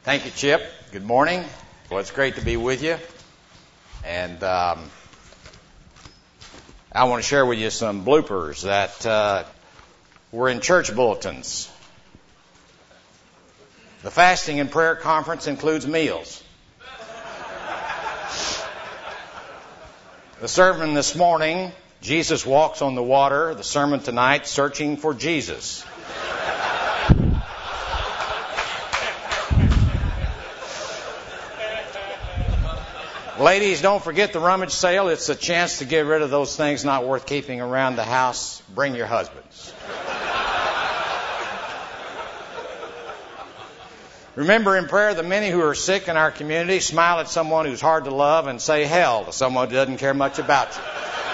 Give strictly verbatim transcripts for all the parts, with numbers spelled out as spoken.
Thank you, Chip. Good morning. Well, it's great to be with you. And um, I want to share with you some bloopers that uh, were in church bulletins. The fasting and prayer conference includes meals. The sermon this morning, Jesus walks on the water. The sermon tonight, searching for Jesus. Ladies, don't forget the rummage sale. It's a chance to get rid of those things not worth keeping around the house. Bring your husbands. Remember in prayer the many who are sick in our community. Smile at someone who's hard to love and say hell to someone who doesn't care much about you.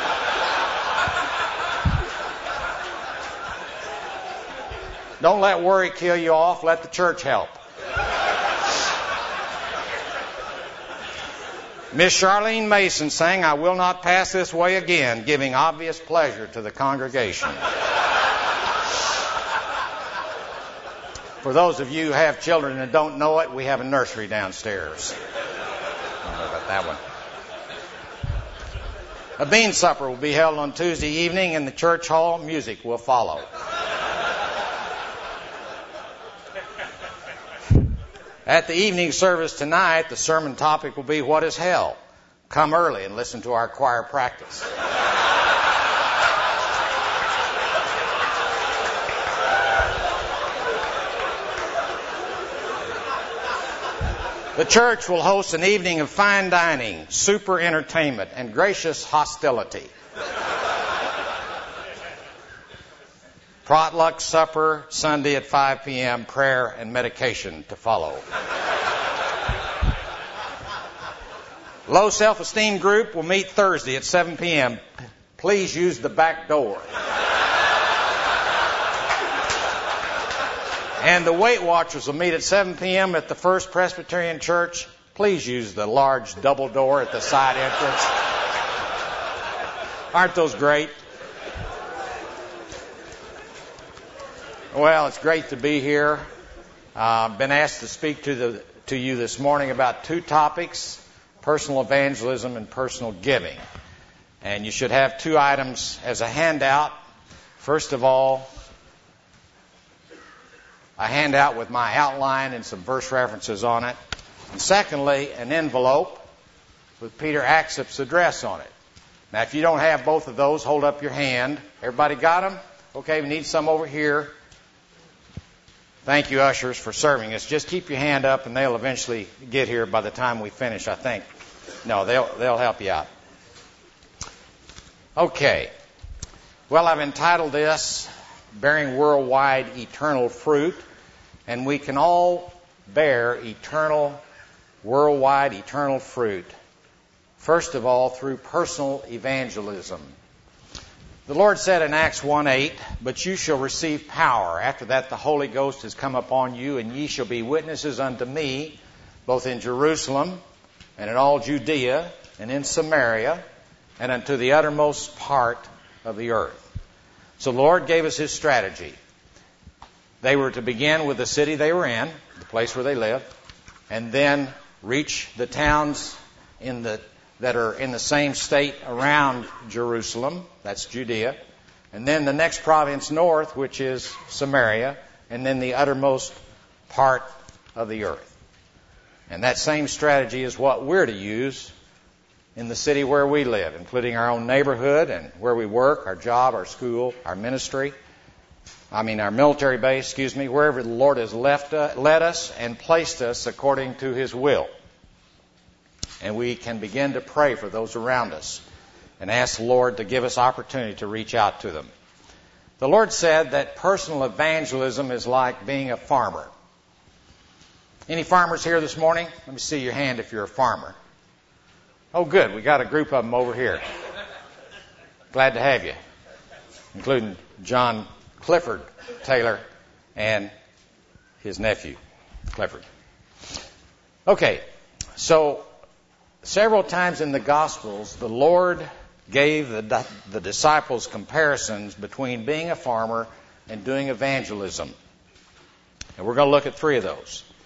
Don't let worry kill you off. Let the church help. Miss Charlene Mason sang, "I will not pass this way again," giving obvious pleasure to the congregation. For those of you who have children and don't know it, we have a nursery downstairs. Don't know about that one. A bean supper will be held on Tuesday evening in the church hall. Music will follow. At the evening service tonight, the sermon topic will be, "What is hell?" Come early and listen to our choir practice. The church will host an evening of fine dining, super entertainment, and gracious hostility. Potluck supper Sunday at five p.m., prayer and medication to follow. Low self-esteem group will meet Thursday at seven p.m. Please use the back door. And the Weight Watchers will meet at seven p.m. at the First Presbyterian Church. Please use the large double door at the side entrance. Aren't those great? Well, it's great to be here. I've uh, been asked to speak to the to you this morning about two topics, personal evangelism and personal giving. And you should have two items as a handout. First of all, a handout with my outline and some verse references on it. And secondly, an envelope with Peter Axip's address on it. Now, if you don't have both of those, hold up your hand. Everybody got them? Okay, we need some over here. Thank you, ushers, for serving us. Just keep your hand up, and they'll eventually get here by the time we finish, I think. No, they'll they'll help you out. Okay. Well, I've entitled this, "Bearing Worldwide Eternal Fruit," and we can all bear eternal, worldwide eternal fruit. First of all, through personal evangelism. The Lord said in Acts one eight, "But you shall receive power. After that the Holy Ghost has come upon you, and ye shall be witnesses unto me, both in Jerusalem, and in all Judea, and in Samaria, and unto the uttermost part of the earth." So the Lord gave us His strategy. They were to begin with the city they were in, the place where they lived, and then reach the towns in the that are in the same state around Jerusalem, that's Judea, and then the next province north, which is Samaria, and then the uttermost part of the earth. And that same strategy is what we're to use in the city where we live, including our own neighborhood and where we work, our job, our school, our ministry, I mean our military base, excuse me, wherever the Lord has left uh, led us and placed us according to His will. And we can begin to pray for those around us and ask the Lord to give us opportunity to reach out to them. The Lord said that personal evangelism is like being a farmer. Any farmers here this morning? Let me see your hand if you're a farmer. Oh, good. We got a group of them over here. Glad to have you, including John Clifford Taylor and his nephew, Clifford. Okay, so several times in the Gospels, the Lord gave the, the disciples comparisons between being a farmer and doing evangelism. And we're going to look at three of those.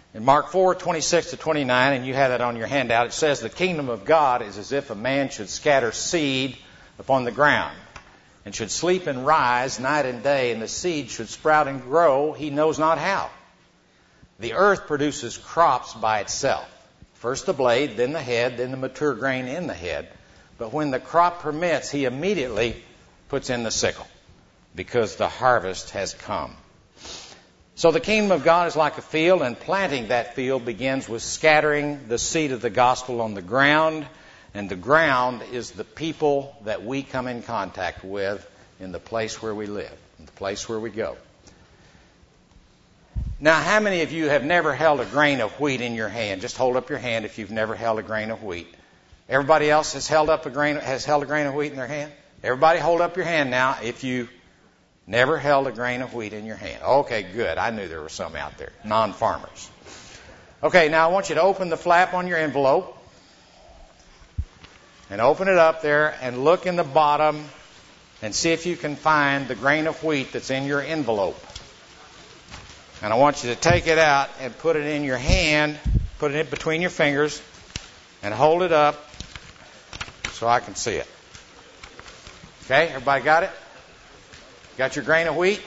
In Mark four, twenty-six to twenty-nine, and you have that on your handout, it says, the kingdom of God is as if a man should scatter seed upon the ground, and should sleep and rise night and day, and the seed should sprout and grow, he knows not how. The earth produces crops by itself. First the blade, then the head, then the mature grain in the head. But when the crop permits, he immediately puts in the sickle, because the harvest has come. So the kingdom of God is like a field, and planting that field begins with scattering the seed of the gospel on the ground, and the ground is the people that we come in contact with in the place where we live, in the place where we go. Now, how many of you have never held a grain of wheat in your hand? Just hold up your hand if you've never held a grain of wheat. Everybody else has held up a grain has held a grain of wheat in their hand? Everybody hold up your hand now if you never held a grain of wheat in your hand. Okay, good. I knew there were some out there, non-farmers. Okay, now I want you to open the flap on your envelope and open it up there and look in the bottom and see if you can find the grain of wheat that's in your envelope. And I want you to take it out and put it in your hand, put it between your fingers, and hold it up so I can see it. Okay, everybody got it? Got your grain of wheat?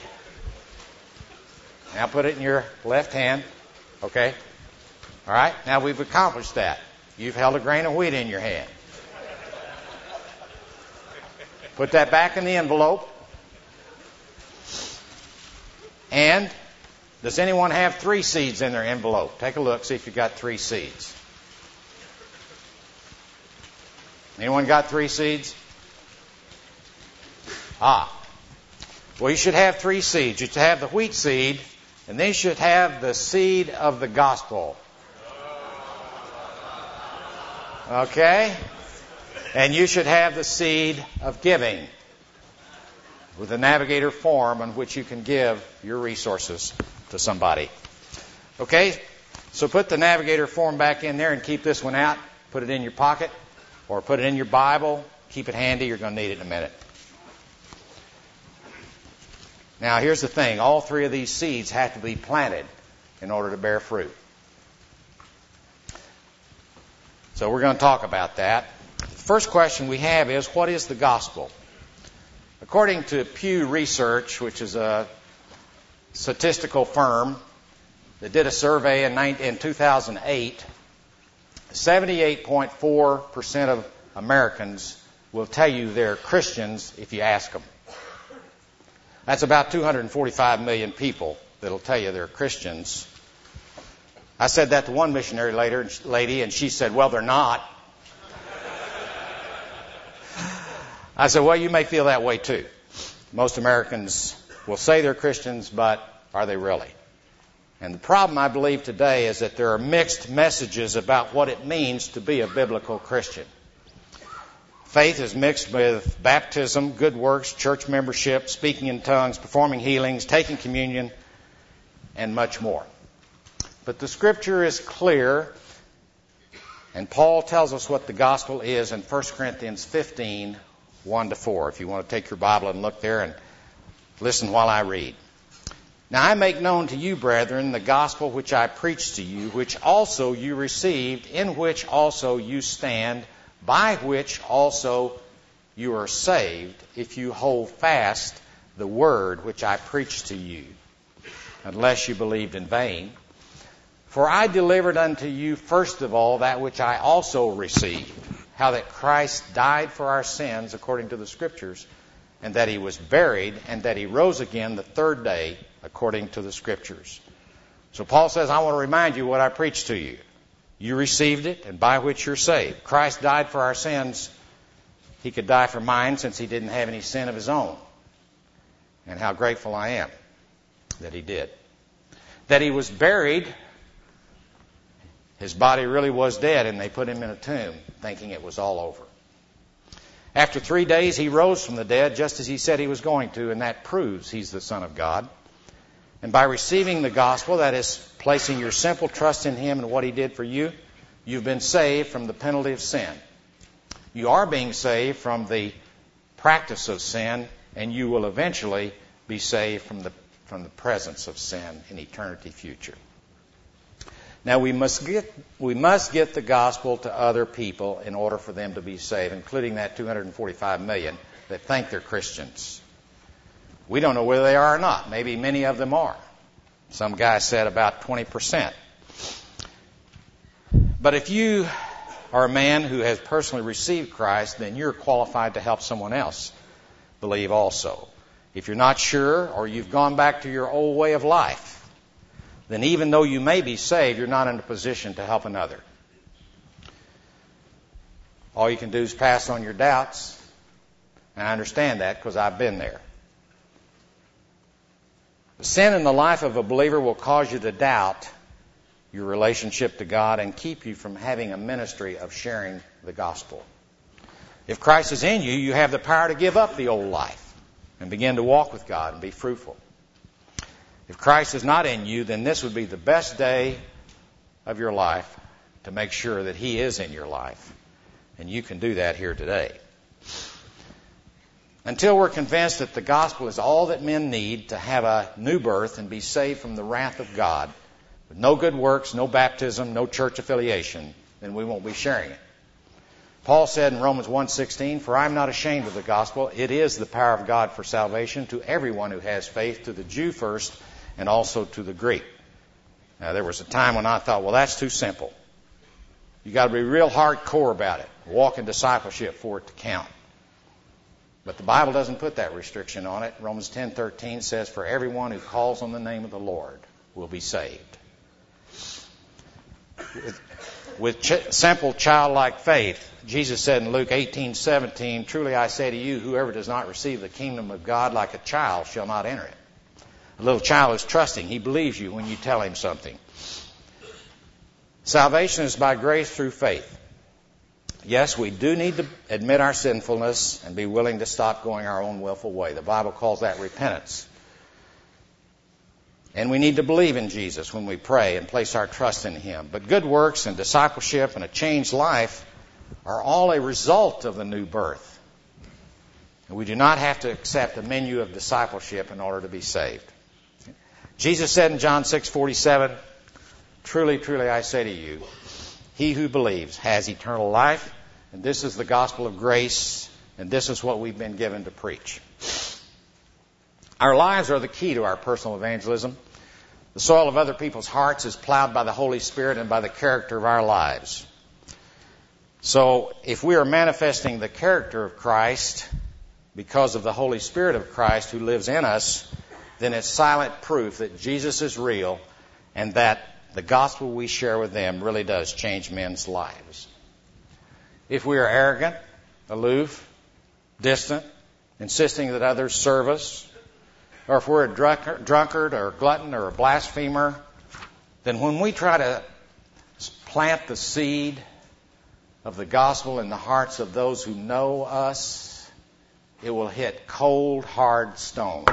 Now put it in your left hand. Okay? All right? Now we've accomplished that. You've held a grain of wheat in your hand. Put that back in the envelope. And does anyone have three seeds in their envelope? Take a look, see if you've got three seeds. Anyone got three seeds? Ah. Well, you should have three seeds. You should have the wheat seed, and then you should have the seed of the gospel. Okay? And you should have the seed of giving with a navigator form on which you can give your resources to somebody. Okay? So put the navigator form back in there and keep this one out. Put it in your pocket or put it in your Bible. Keep it handy. You're going to need it in a minute. Now, here's the thing. All three of these seeds have to be planted in order to bear fruit. So we're going to talk about that. The first question we have is, what is the gospel? According to Pew Research, which is a statistical firm that did a survey in two thousand eight, seventy-eight point four percent of Americans will tell you they're Christians if you ask them. That's about two hundred forty-five million people that'll tell you they're Christians. I said that to one missionary later, lady, and she said, well, they're not. I said, well, you may feel that way too. Most Americans will say they're Christians, but are they really? And the problem, I believe, today is that there are mixed messages about what it means to be a biblical Christian. Faith is mixed with baptism, good works, church membership, speaking in tongues, performing healings, taking communion, and much more. But the Scripture is clear, and Paul tells us what the gospel is in First Corinthians fifteen, one to four. If you want to take your Bible and look there and listen while I read. Now I make known to you, brethren, the gospel which I preached to you, which also you received, in which also you stand, by which also you are saved, if you hold fast the word which I preached to you, unless you believed in vain. For I delivered unto you first of all that which I also received, how that Christ died for our sins according to the Scriptures, and that he was buried, and that he rose again the third day according to the Scriptures. So Paul says, I want to remind you what I preached to you. You received it, and by which you're saved. Christ died for our sins. He could die for mine since he didn't have any sin of his own. And how grateful I am that he did. That he was buried. His body really was dead, and they put him in a tomb, thinking it was all over. After three days, he rose from the dead, just as he said he was going to, and that proves he's the Son of God. And by receiving the gospel, that is, placing your simple trust in him and what he did for you, you've been saved from the penalty of sin. You are being saved from the practice of sin, and you will eventually be saved from the, from the presence of sin in eternity future. Now we must get we must get the gospel to other people in order for them to be saved, including that two hundred forty-five million that think they're Christians. We don't know whether they are or not. Maybe many of them are. Some guy said about twenty percent. But if you are a man who has personally received Christ, then you're qualified to help someone else believe also. If you're not sure, or you've gone back to your old way of life, then even though you may be saved, you're not in a position to help another. All you can do is pass on your doubts, and I understand that because I've been there. Sin in the life of a believer will cause you to doubt your relationship to God and keep you from having a ministry of sharing the gospel. If Christ is in you, you have the power to give up the old life and begin to walk with God and be fruitful. If Christ is not in you, then this would be the best day of your life to make sure that He is in your life. And you can do that here today. Until we're convinced that the gospel is all that men need to have a new birth and be saved from the wrath of God, with no good works, no baptism, no church affiliation, then we won't be sharing it. Paul said in Romans one sixteen, "For I am not ashamed of the gospel. It is the power of God for salvation to everyone who has faith, to the Jew first, and also to the Greek." Now, there was a time when I thought, well, that's too simple. You got to be real hardcore about it. Walk in discipleship for it to count. But the Bible doesn't put that restriction on it. Romans ten thirteen says, "For everyone who calls on the name of the Lord will be saved." With, with ch- simple childlike faith, Jesus said in Luke eighteen seventeen, "Truly I say to you, whoever does not receive the kingdom of God like a child shall not enter it." A little child is trusting. He believes you when you tell him something. Salvation is by grace through faith. Yes, we do need to admit our sinfulness and be willing to stop going our own willful way. The Bible calls that repentance. And we need to believe in Jesus when we pray and place our trust in Him. But good works and discipleship and a changed life are all a result of the new birth. And we do not have to accept a menu of discipleship in order to be saved. Jesus said in John six forty-seven, "Truly, truly, I say to you, he who believes has eternal life, and this is the gospel of grace, and this is what we've been given to preach." Our lives are the key to our personal evangelism. The soil of other people's hearts is plowed by the Holy Spirit and by the character of our lives. So, if we are manifesting the character of Christ because of the Holy Spirit of Christ who lives in us, then it's silent proof that Jesus is real and that the gospel we share with them really does change men's lives. If we are arrogant, aloof, distant, insisting that others serve us, or if we're a drunkard or a glutton or a blasphemer, then when we try to plant the seed of the gospel in the hearts of those who know us, it will hit cold, hard stone.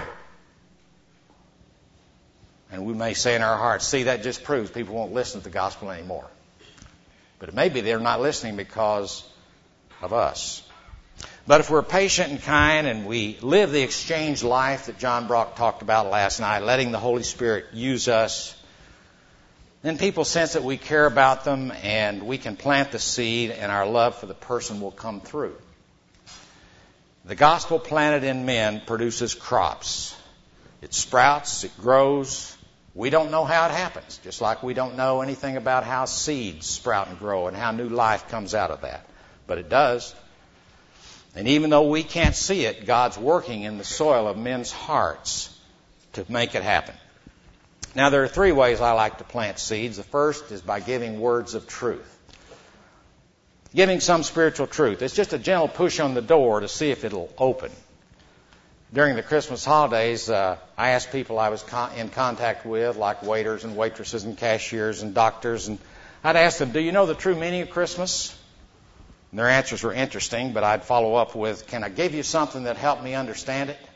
And we may say in our hearts, "See, that just proves people won't listen to the gospel anymore." But it may be they're not listening because of us. But if we're patient and kind and we live the exchange life that John Brock talked about last night, letting the Holy Spirit use us, then people sense that we care about them and we can plant the seed and our love for the person will come through. The gospel planted in men produces crops. It sprouts, it grows. We don't know how it happens, just like we don't know anything about how seeds sprout and grow and how new life comes out of that. But it does. And even though we can't see it, God's working in the soil of men's hearts to make it happen. Now, there are three ways I like to plant seeds. The first is by giving words of truth. Giving some spiritual truth. It's just a gentle push on the door to see if it'll open. During the Christmas holidays, uh, I asked people I was con- in contact with, like waiters and waitresses and cashiers and doctors, and I'd ask them, "Do you know the true meaning of Christmas?" And their answers were interesting, but I'd follow up with, "Can I give you something that helped me understand it?"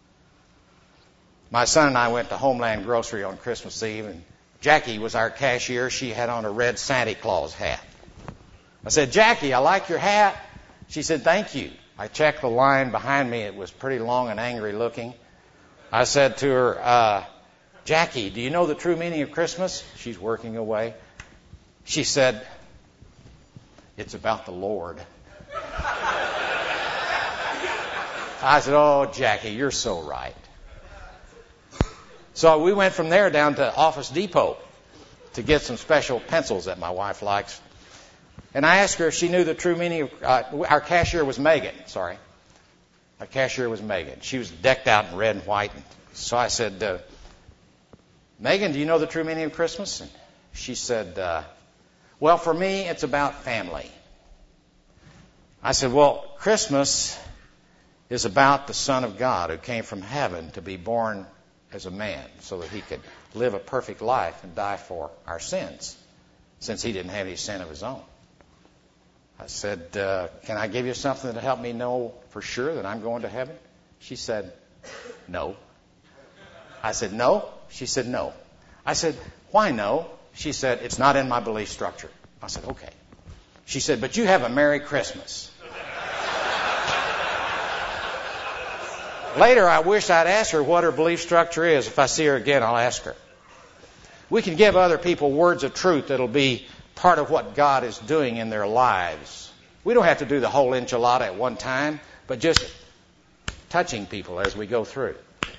My son and I went to Homeland Grocery on Christmas Eve, and Jackie was our cashier. She had on a red Santa Claus hat. I said, "Jackie, I like your hat." She said, "Thank you." I checked the line behind me. It was pretty long and angry looking. I said to her, uh, "Jackie, do you know the true meaning of Christmas?" She's working away. She said, "It's about the Lord." I said, "Oh, Jackie, you're so right." So we went from there down to Office Depot to get some special pencils that my wife likes. And I asked her if she knew the true meaning of, uh, our cashier was Megan, sorry. Our cashier was Megan. She was decked out in red and white. So I said, uh, "Megan, do you know the true meaning of Christmas?" And she said, uh, "Well, for me, it's about family." I said, "Well, Christmas is about the Son of God who came from heaven to be born as a man so that he could live a perfect life and die for our sins, since he didn't have any sin of his own." I said, uh, "Can I give you something to help me know for sure that I'm going to heaven?" She said, "No." I said, "No?" She said, "No." I said, "Why no?" She said, "It's not in my belief structure." I said, "Okay." She said, "But you have a Merry Christmas." Later, I wish I'd asked her what her belief structure is. If I see her again, I'll ask her. We can give other people words of truth that'll be part of what God is doing in their lives. We don't have to do the whole enchilada at one time, but just touching people as we go through.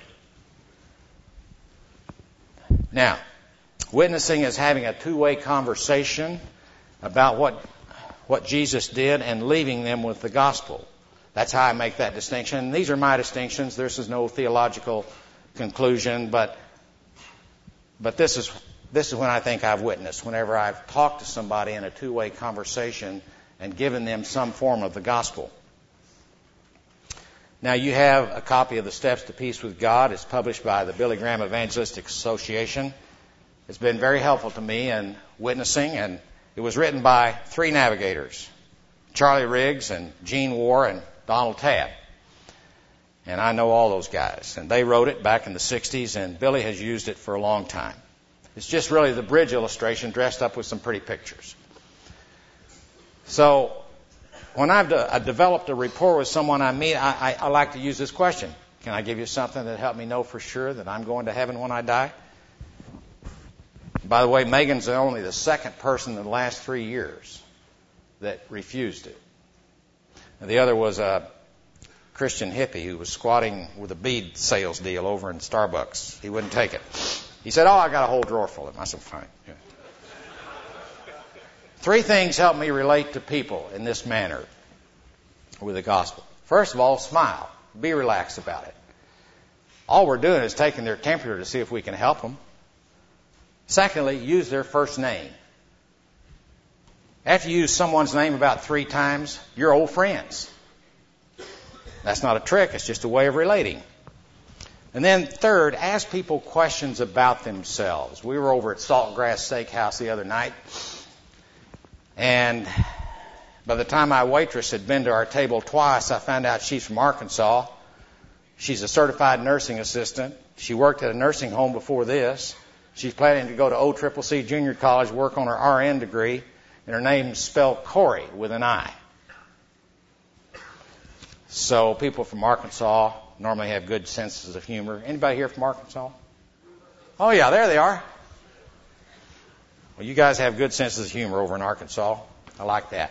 Now, witnessing is having a two-way conversation about what what Jesus did and leaving them with the gospel. That's how I make that distinction. These are my distinctions. This is no theological conclusion, but but this is this is when I think I've witnessed, whenever I've talked to somebody in a two-way conversation and given them some form of the gospel. Now, you have a copy of The Steps to Peace with God. It's published by the Billy Graham Evangelistic Association. It's been very helpful to me in witnessing, and it was written by three navigators, Charlie Riggs and Gene Warr and Donald Tabb. And I know all those guys. And they wrote it back in the sixties, and Billy has used it for a long time. It's just really the bridge illustration dressed up with some pretty pictures. So when I've, de- I've developed a rapport with someone I meet, I, I, I like to use this question. Can I give you something that help me know for sure that I'm going to heaven when I die? By the way, Megan's only the second person in the last three years that refused it. And the other was a Christian hippie who was squatting with a bead sales deal over in Starbucks. He wouldn't take it. He said, "Oh, I got a whole drawer full of them." I said, "Fine." Yeah. Three things help me relate to people in this manner with the gospel. First of all, smile. Be relaxed about it. All we're doing is taking their temperature to see if we can help them. Secondly, use their first name. After you use someone's name about three times, you're old friends. That's not a trick. It's just a way of relating. And then third, ask people questions about themselves. We were over at Saltgrass Steakhouse the other night, and by the time my waitress had been to our table twice, I found out she's from Arkansas. She's a certified nursing assistant. She worked at a nursing home before this. She's planning to go to O C C C Junior College, work on her R N degree, and her name's spelled Corey with an I. So people from Arkansas normally have good senses of humor. Anybody here from Arkansas? Oh, yeah, there they are. Well, you guys have good senses of humor over in Arkansas. I like that.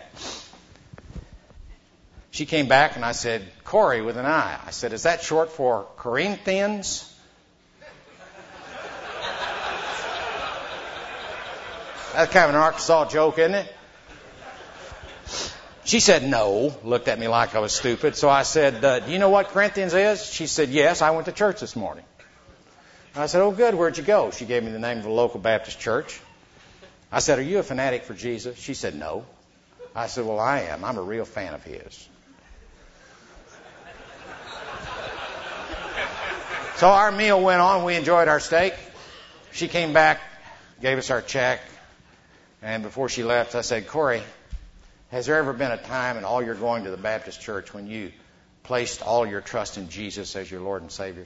She came back and I said, "Corey with an I." I said, "Is that short for Corinthians?" That's kind of an Arkansas joke, isn't it? She said no, looked at me like I was stupid. So I said, uh, "Do you know what Corinthians is?" She said, "Yes, I went to church this morning." I said, "Oh, good, where'd you go?" She gave me the name of a local Baptist church. I said, "Are you a fanatic for Jesus?" She said, "No." I said, "Well, I am. I'm a real fan of his." So our meal went on. We enjoyed our steak. She came back, gave us our check. And before she left, I said, "Corey, has there ever been a time in all your going to the Baptist church when you placed all your trust in Jesus as your Lord and Savior?"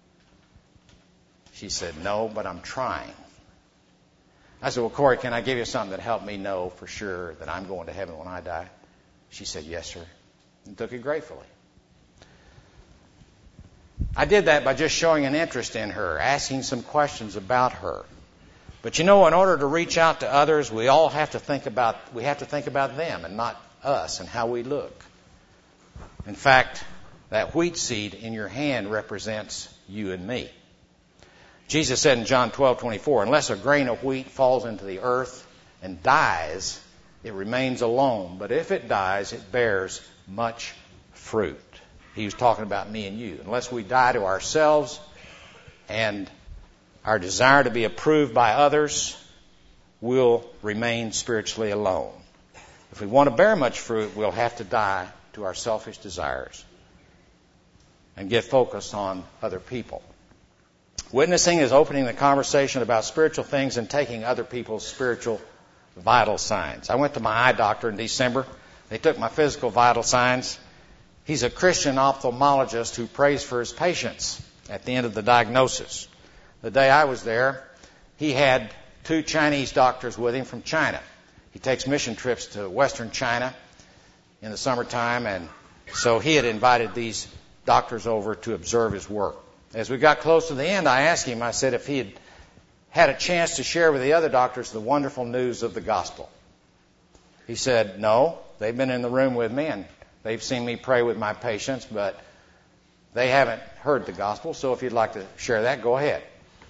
She said, "No, but I'm trying." I said, "Well, Corey, can I give you something that helped me know for sure that I'm going to heaven when I die?" She said, "Yes, sir," and took it gratefully. I did that by just showing an interest in her, asking some questions about her. But you know, in order to reach out to others, we all have to think about, we have to think about them and not us and how we look. In fact, that wheat seed in your hand represents you and me. Jesus said in John twelve twenty-four, unless a grain of wheat falls into the earth and dies, it remains alone. But if it dies, it bears much fruit. He was talking about me and you. Unless we die to ourselves and our desire to be approved by others, we'll remain spiritually alone. If we want to bear much fruit, we'll have to die to our selfish desires and get focused on other people. Witnessing is opening the conversation about spiritual things and taking other people's spiritual vital signs. I went to my eye doctor in December. They took my physical vital signs. He's a Christian ophthalmologist who prays for his patients at the end of the diagnosis. The day I was there, he had two Chinese doctors with him from China. He takes mission trips to western China in the summertime, and so he had invited these doctors over to observe his work. As we got close to the end, I asked him, I said if he had had a chance to share with the other doctors the wonderful news of the gospel. He said, no, they've been in the room with me and they've seen me pray with my patients, but they haven't heard the gospel, so if you'd like to share that, go ahead.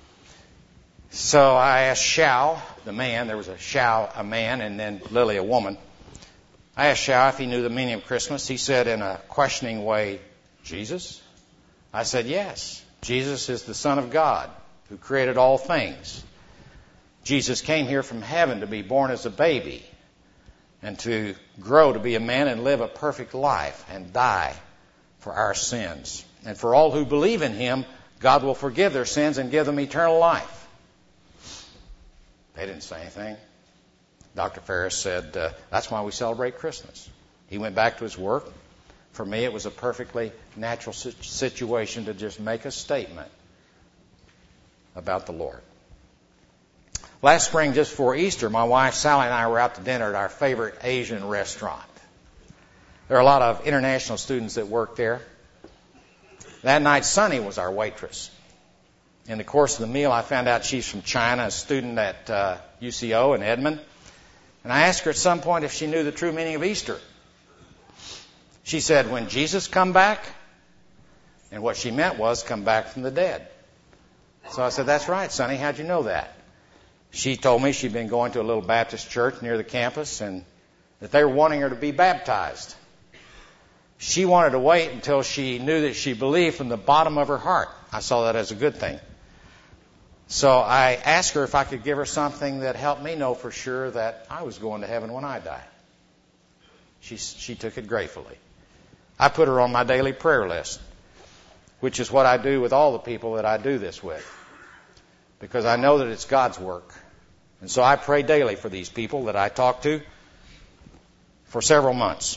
So I asked Xiao, the man, there was a Xiao, a man, and then Lily, a woman. I asked Xiao if he knew the meaning of Christmas. He said in a questioning way, Jesus? I said, yes. Jesus is the Son of God who created all things. Jesus came here from heaven to be born as a baby and to grow to be a man and live a perfect life and die for our sins. And for all who believe in him, God will forgive their sins and give them eternal life. They didn't say anything. Doctor Ferris said, uh, that's why we celebrate Christmas. He went back to his work. For me, it was a perfectly natural situation to just make a statement about the Lord. Last spring, just before Easter, my wife Sally and I were out to dinner at our favorite Asian restaurant. There are a lot of international students that work there. That night, Sunny was our waitress. In the course of the meal, I found out she's from China, a student at uh, U C O in Edmond. And I asked her at some point if she knew the true meaning of Easter. She said, when Jesus come back, and what she meant was come back from the dead. So I said, that's right, Sonny, how'd you know that? She told me she'd been going to a little Baptist church near the campus and that they were wanting her to be baptized. She wanted to wait until she knew that she believed from the bottom of her heart. I saw that as a good thing. So I asked her if I could give her something that helped me know for sure that I was going to heaven when I die. She, she took it gratefully. I put her on my daily prayer list, which is what I do with all the people that I do this with, because I know that it's God's work. And so I pray daily for these people that I talk to for several months.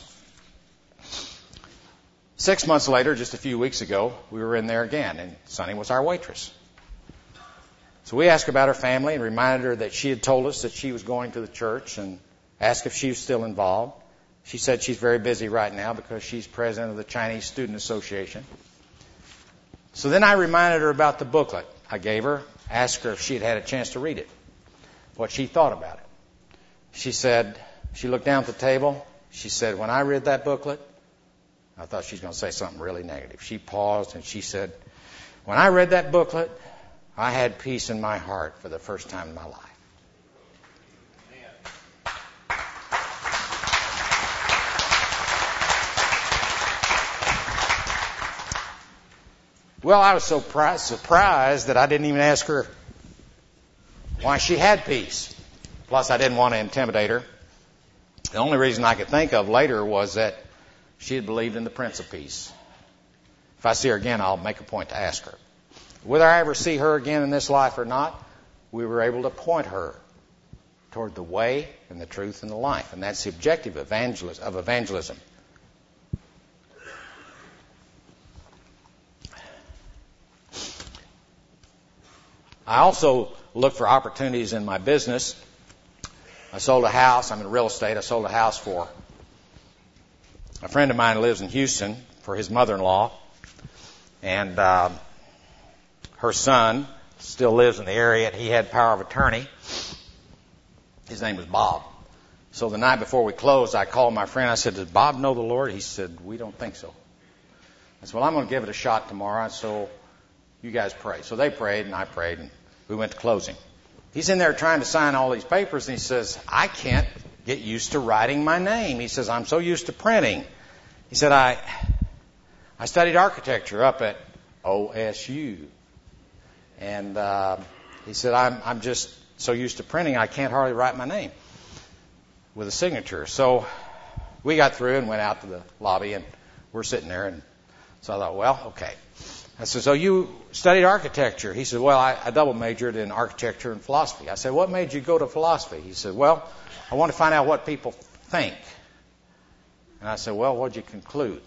Six months later, just a few weeks ago, we were in there again, and Sunny was our waitress. So we asked her about her family and reminded her that she had told us that she was going to the church and asked if she was still involved. She said she's very busy right now because she's president of the Chinese Student Association. So then I reminded her about the booklet I gave her, asked her if she had had a chance to read it, what she thought about it. She said, she looked down at the table. She said, when I read that booklet, I thought she was going to say something really negative. She paused and she said, when I read that booklet, I had peace in my heart for the first time in my life. Well, I was so pri- surprised that I didn't even ask her why she had peace. Plus, I didn't want to intimidate her. The only reason I could think of later was that she had believed in the Prince of Peace. If I see her again, I'll make a point to ask her. Whether I ever see her again in this life or not, we were able to point her toward the way and the truth and the life. And that's the objective of evangelism. I also look for opportunities in my business. I sold a house. I'm in real estate. I sold a house for a friend of mine who lives in Houston for his mother-in-law. And uh, her son still lives in the area, and he had power of attorney. His name was Bob. So the night before we closed, I called my friend. I said, does Bob know the Lord? He said, we don't think so. I said, well, I'm going to give it a shot tomorrow, so you guys pray. So they prayed, and I prayed, and we went to closing. He's in there trying to sign all these papers, and he says, I can't get used to writing my name. He says, I'm so used to printing. He said, I I studied architecture up at O S U. And uh, he said, I'm, I'm just so used to printing, I can't hardly write my name with a signature. So we got through and went out to the lobby, and we're sitting there. And so I thought, well, okay. I said, so you studied architecture? He said, well, I, I double majored in architecture and philosophy. I said, what made you go to philosophy? He said, well, I want to find out what people think. And I said, well, what'd you conclude?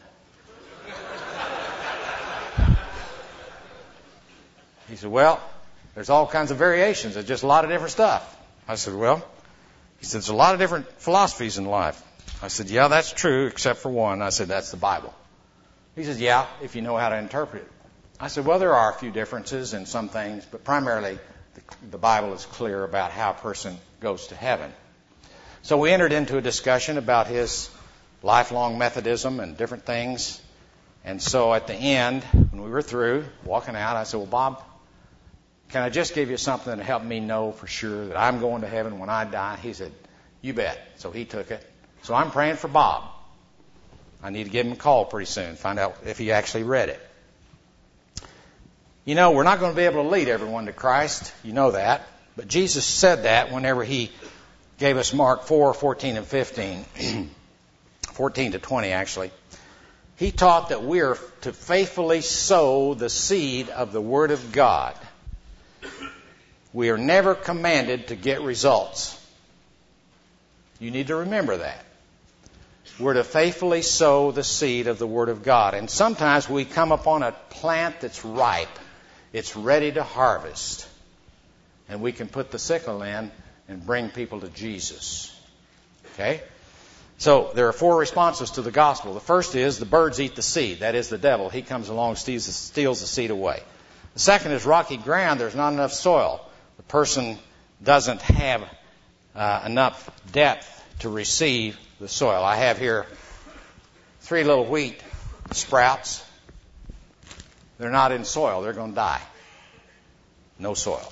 He said, well, there's all kinds of variations. There's just a lot of different stuff. I said, well, he said, there's a lot of different philosophies in life. I said, yeah, that's true, except for one. I said, that's the Bible. He says, yeah, if you know how to interpret it. I said, well, there are a few differences in some things, but primarily the, the Bible is clear about how a person goes to heaven. So we entered into a discussion about his lifelong Methodism and different things. And so at the end, when we were through, walking out, I said, well, Bob, can I just give you something to help me know for sure that I'm going to heaven when I die? He said, you bet. So he took it. So I'm praying for Bob. I need to give him a call pretty soon, find out if he actually read it. You know, we're not going to be able to lead everyone to Christ. You know that. But Jesus said that whenever he gave us Mark four, fourteen, and fifteen. fourteen to twenty, actually. He taught that we are to faithfully sow the seed of the Word of God. We are never commanded to get results. You need to remember that. We're to faithfully sow the seed of the Word of God. And sometimes we come upon a plant that's ripe. It's ready to harvest. And we can put the sickle in and bring people to Jesus. Okay? So there are four responses to the gospel. The first is the birds eat the seed. That is the devil. He comes along and steals, steals the seed away. The second is rocky ground. There's not enough soil. The person doesn't have uh, enough depth to receive the soil. I have here three little wheat sprouts. They're not in soil. They're going to die. No soil.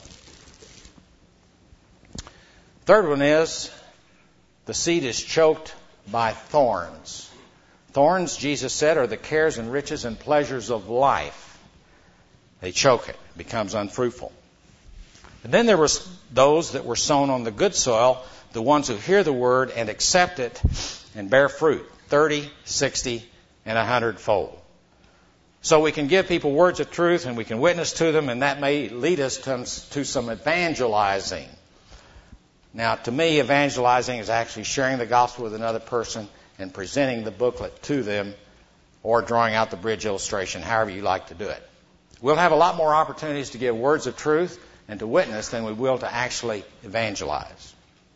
Third one is the seed is choked by thorns. Thorns, Jesus said, are the cares and riches and pleasures of life. They choke it. It becomes unfruitful. And then there were those that were sown on the good soil, the ones who hear the word and accept it and bear fruit, thirty, sixty, and a hundredfold. So we can give people words of truth and we can witness to them, and that may lead us to, to some evangelizing. Now, to me, evangelizing is actually sharing the gospel with another person and presenting the booklet to them or drawing out the bridge illustration, however you like to do it. We'll have a lot more opportunities to give words of truth and to witness than we will to actually evangelize.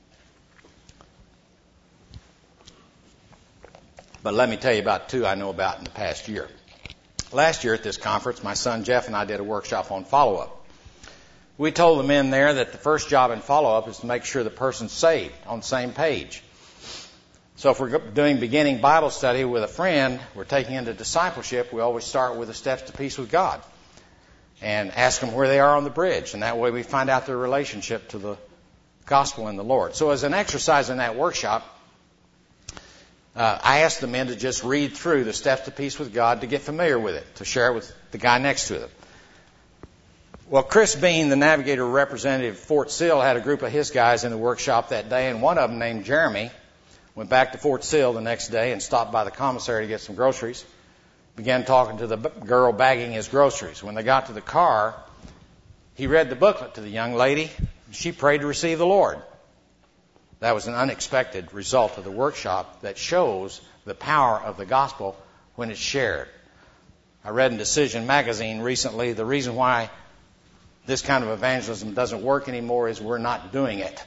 But let me tell you about two I know about in the past year. Last year at this conference, my son Jeff and I did a workshop on follow-up. We told the men there that the first job in follow-up is to make sure the person's saved, on the same page. So if we're doing beginning Bible study with a friend, we're taking into discipleship, we always start with the steps to peace with God and ask them where they are on the bridge. And that way we find out their relationship to the gospel and the Lord. So as an exercise in that workshop, uh, I asked the men to just read through the steps to peace with God to get familiar with it, to share it with the guy next to them. Well, Chris Bean, the navigator representative of Fort Sill, had a group of his guys in the workshop that day, and one of them, named Jeremy, went back to Fort Sill the next day and stopped by the commissary to get some groceries. Began talking to the girl bagging his groceries. When they got to the car, he read the booklet to the young lady. She prayed to receive the Lord. That was an unexpected result of the workshop that shows the power of the gospel when it's shared. I read in Decision magazine recently the reason why this kind of evangelism doesn't work anymore is we're not doing it.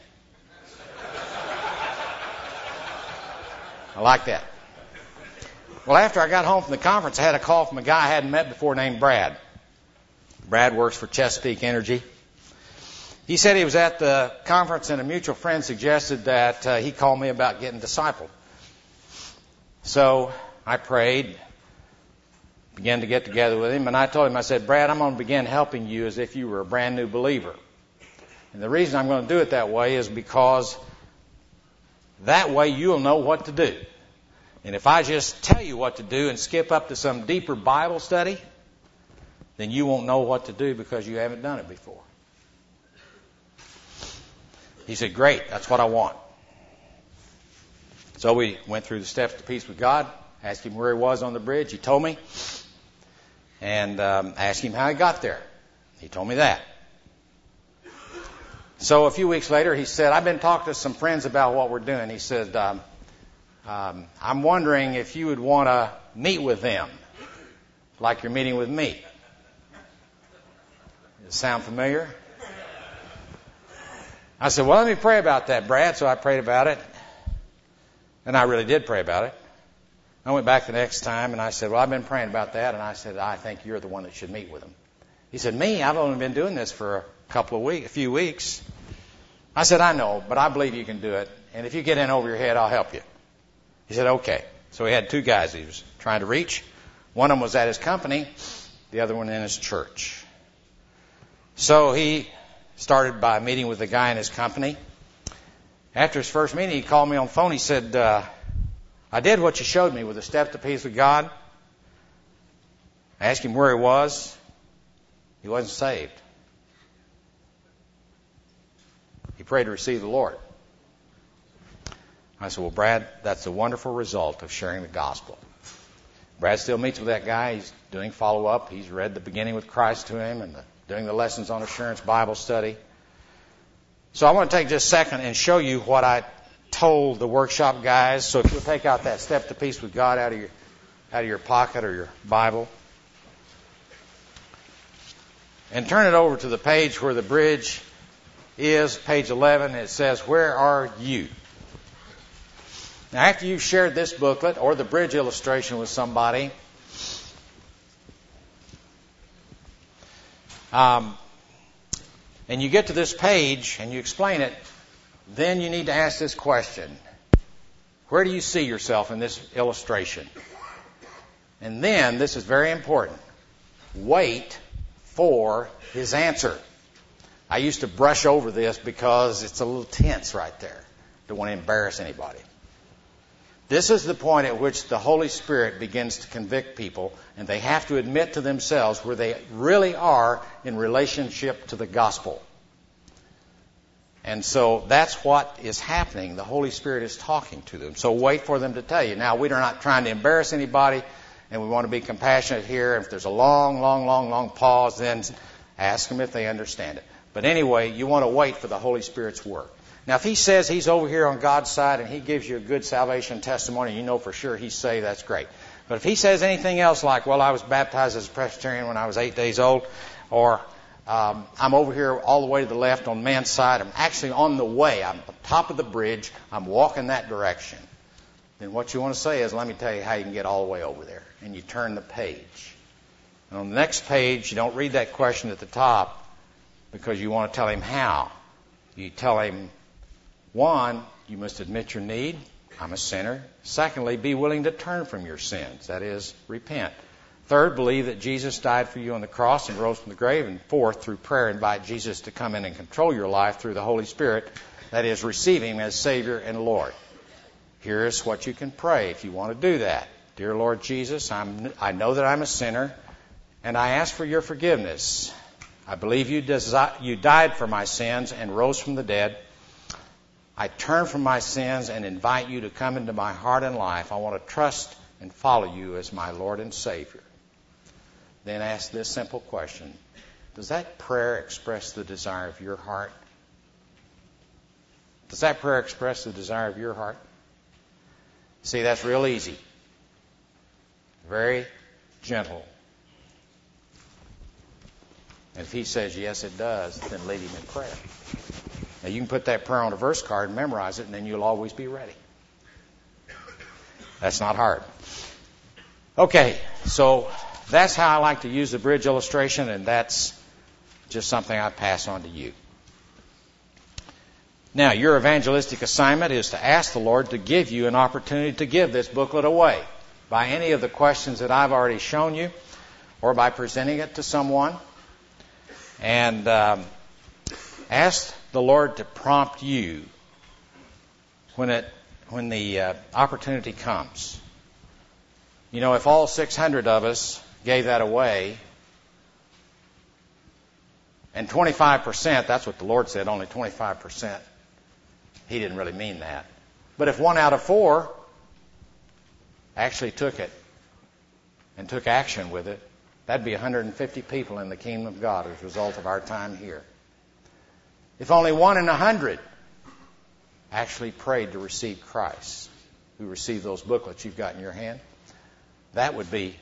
I like that. Well, after I got home from the conference, I had a call from a guy I hadn't met before named Brad. Brad works for Chesapeake Energy. He said he was at the conference and a mutual friend suggested that uh, he call me about getting discipled. So I prayed, began to get together with him, and I told him, I said, Brad, I'm going to begin helping you as if you were a brand new believer. And the reason I'm going to do it that way is because that way you'll know what to do. And if I just tell you what to do and skip up to some deeper Bible study, then you won't know what to do because you haven't done it before. He said, great, that's what I want. So we went through the steps to peace with God, asked him where he was on the bridge. He told me. And um, asked him how he got there. He told me that. So a few weeks later, he said, I've been talking to some friends about what we're doing. He said, um, um, I'm wondering if you would want to meet with them like you're meeting with me. Does it sound familiar? I said, well, let me pray about that, Brad. So I prayed about it. And I really did pray about it. I went back the next time and I said, well, I've been praying about that. And I said, I think you're the one that should meet with them. He said, me? I've only been doing this for a couple of weeks, a few weeks. I said, I know, but I believe you can do it. And if you get in over your head, I'll help you. He said, okay. So he had two guys he was trying to reach. One of them was at his company, the other one in his church. So he started by meeting with the guy in his company. After his first meeting, he called me on the phone. He said, uh, I did what you showed me with the step to peace with God. I asked him where he was. He wasn't saved. He prayed to receive the Lord. I said, well, Brad, that's a wonderful result of sharing the gospel. Brad still meets with that guy. He's doing follow-up. He's read the beginning with Christ to him and the, doing the lessons on assurance Bible study. So I want to take just a second and show you what I told the workshop guys. So if you'll take out that step to peace with God out of your out of your pocket or your Bible and turn it over to the page where the bridge is, page eleven. It says, where are you? Now, after you've shared this booklet or the bridge illustration with somebody, um, and you get to this page and you explain it, then you need to ask this question. Where do you see yourself in this illustration? And then, this is very important, wait for his answer. I used to brush over this because it's a little tense right there. Don't want to embarrass anybody. This is the point at which the Holy Spirit begins to convict people, and they have to admit to themselves where they really are in relationship to the gospel. And so that's what is happening. The Holy Spirit is talking to them. So wait for them to tell you. Now, we're not trying to embarrass anybody, and we want to be compassionate here. If there's a long, long, long, long pause, then ask them if they understand it. But anyway, you want to wait for the Holy Spirit's work. Now, if he says he's over here on God's side and he gives you a good salvation testimony, you know for sure he's saved, that's great. But if he says anything else like, well, I was baptized as a Presbyterian when I was eight days old, or um, I'm over here all the way to the left on man's side, I'm actually on the way, I'm on top of the bridge, I'm walking that direction, then what you want to say is, let me tell you how you can get all the way over there. And you turn the page. And on the next page, you don't read that question at the top because you want to tell him how. You tell him, one, you must admit your need. I'm a sinner. Secondly, be willing to turn from your sins. That is, repent. Third, believe that Jesus died for you on the cross and rose from the grave. And fourth, through prayer, invite Jesus to come in and control your life through the Holy Spirit. That is, receive Him as Savior and Lord. Here's what you can pray if you want to do that. Dear Lord Jesus, I'm, I know that I'm a sinner, and I ask for your forgiveness. I believe you, desi- you died for my sins and rose from the dead. I turn from my sins and invite you to come into my heart and life. I want to trust and follow you as my Lord and Savior. Then ask this simple question. Does that prayer express the desire of your heart? Does that prayer express the desire of your heart? See, that's real easy. Very gentle. And if he says, yes, it does, then lead him in prayer. Now, you can put that prayer on a verse card and memorize it, and then you'll always be ready. That's not hard. Okay, so that's how I like to use the bridge illustration, and that's just something I pass on to you. Now, your evangelistic assignment is to ask the Lord to give you an opportunity to give this booklet away by any of the questions that I've already shown you or by presenting it to someone. And um, ask the Lord to prompt you when it when the uh, opportunity comes. You know, if all six hundred of us gave that away, and twenty-five percent, that's what the Lord said, only twenty-five percent. He didn't really mean that. But if one out of four actually took it and took action with it, that'd be one hundred fifty people in the kingdom of God as a result of our time here. If only one in a hundred actually prayed to receive Christ, who received those booklets you've got in your hand, that would be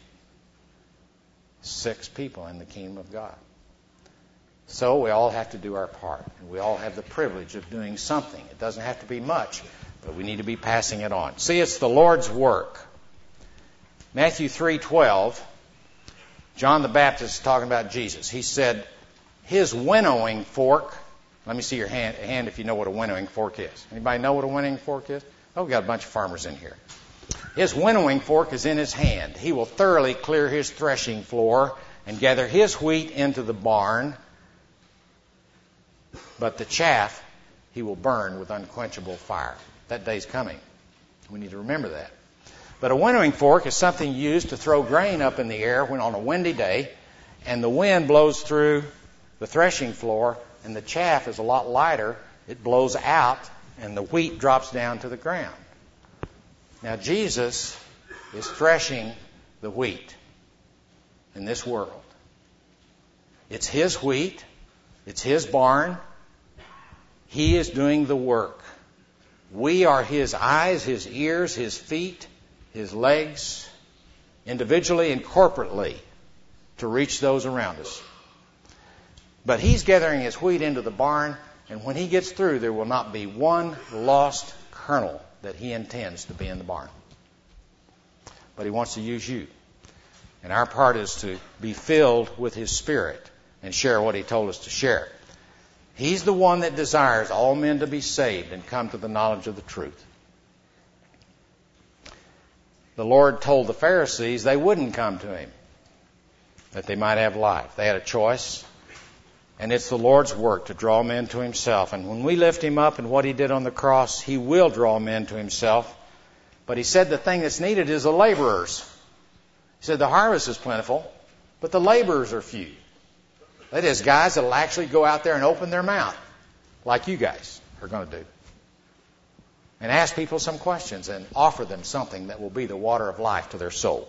six people in the kingdom of God. So we all have to do our part. And we all have the privilege of doing something. It doesn't have to be much, but we need to be passing it on. See, it's the Lord's work. Matthew three twelve, John the Baptist is talking about Jesus. He said, his winnowing fork, let me see your hand, hand if you know what a winnowing fork is. Anybody know what a winnowing fork is? Oh, we've got a bunch of farmers in here. His winnowing fork is in his hand. He will thoroughly clear his threshing floor and gather his wheat into the barn, but the chaff he will burn with unquenchable fire. That day's coming. We need to remember that. But a winnowing fork is something used to throw grain up in the air when on a windy day, and the wind blows through the threshing floor, and the chaff is a lot lighter. It blows out, and the wheat drops down to the ground. Now, Jesus is threshing the wheat in this world. It's his wheat. It's his barn. He is doing the work. We are his eyes, his ears, his feet, his legs, individually and corporately, to reach those around us. But he's gathering his wheat into the barn, and when he gets through, there will not be one lost kernel that he intends to be in the barn. But he wants to use you. And our part is to be filled with his Spirit and share what he told us to share. He's the one that desires all men to be saved and come to the knowledge of the truth. The Lord told the Pharisees they wouldn't come to him, that they might have life. They had a choice. And it's the Lord's work to draw men to himself. And when we lift him up and what he did on the cross, he will draw men to himself. But he said the thing that's needed is the laborers. He said the harvest is plentiful, but the laborers are few. That is, guys that will actually go out there and open their mouth, like you guys are going to do. And ask people some questions and offer them something that will be the water of life to their soul.